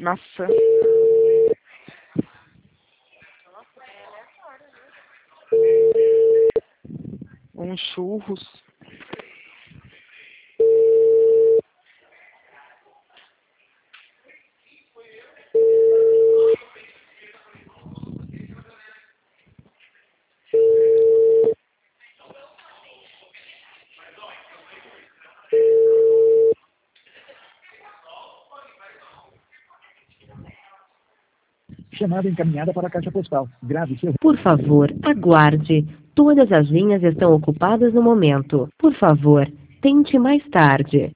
Maçã. Churros. Chamada encaminhada para a caixa postal. Grave seu... Por favor, aguarde. Todas as linhas estão ocupadas no momento. Por favor, tente mais tarde.